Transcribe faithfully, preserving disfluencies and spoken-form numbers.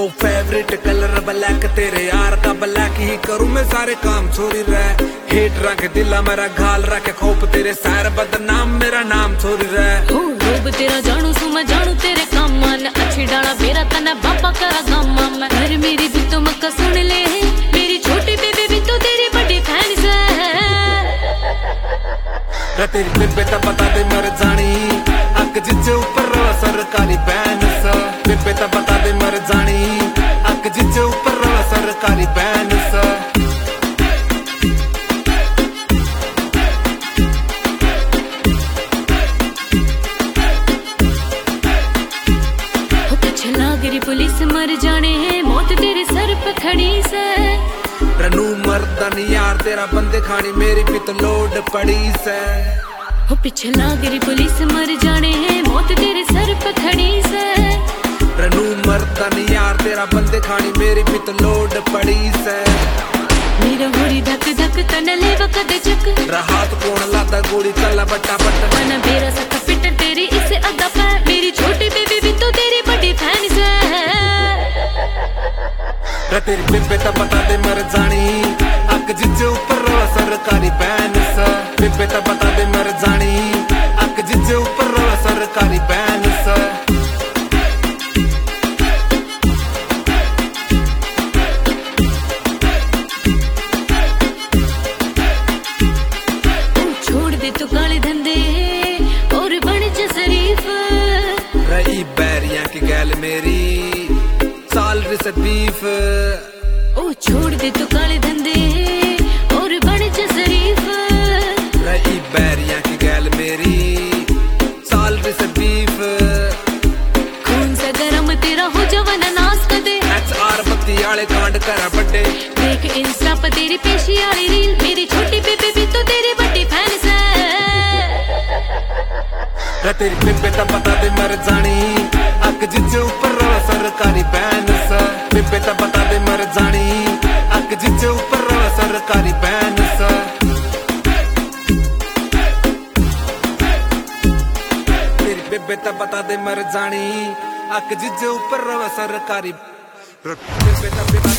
ओ favourite colour black, तेरे यार का ब्लैक ही करूं मैं सारे काम छोरी रह। हेट रख दिला मेरा घाल रख खौफ, तेरे सैर बदनाम मेरा नाम छोरी रह। हो रूप तेरा जानू सु मैं जानू तेरे काम मान, अच्छी डाला मेरा तना बापा करा गामा। मैं घर मेरी भी तो मक्का सुन ले, मेरी छोटी बेबी भी तो तेरी बड़ी फैन से। तेरी बेबे ता बता दे मर जानी, अक जिज्जे ऊपर रवा सरकारी बैन सा। बेबे ता बता दे मर जानी, अक जिज्जे ऊपर रवा सरकारी बैन सा। छलागरी पुलिस मर जाने है, मौत तेरे सर पे खड़ी से। रनू मर्दन यार तेरा बंदे खानी, मेरी भी तो लोड पड़ी से। हो पीछे लागरी पुलिस मर जाने है, मौत तेरे सर पे खड़ी से। रनू मर्दन यार तेरा बंदे खानी, मेरी भी तो लोड पड़ी से। मेरा होरी धक धक तन ले वकद चक, राहत कौन लादा गोली चला बट्टा बट्टा। मन बेरा सक फिटर तेरी इससे अदा पे, मेरी छोटी बेबी भी तो तेरी बड़ी फैन से। तेरी बेबे ता बता दे मर जानी, अक जिज्जे ऊपर रवा सरकारी बैन सा। बेबे ता बता दे मर जानी, अक जिज्जे ऊपर रवा सरकारी बैन सा। छोड़ दे तू काले धंधे और बन जा शरीफ, रही बैरियां की गैल मेरी सालरी से बीफ। ओ छोड़ दे तू काले धंधे और बन जा शरीफ, रही बैरियां की गैल मेरी सालरी से बीफ। खून से गरम तेरा हो जवाना नाश कर दे, एच आर बत्ती आले कांड करा बड्डे। देख इंस्टा पर तेरी पेशी आली रील, मेरी छोटी बेबी भी तो तेरी बड़ी फैन से। तेरी बेबे ता बता दे मर जानी, अक जिज्जे ऊपर रवा सरकारी बैन सा। बेबे ता बता दे मर जानी, अक जिज्जे ऊपर रवा सरकारी बैन सा। तेरी बेबे ता बता दे मर जानी, अक जिज्जे ऊपर रवा सरकारी। बेबे ता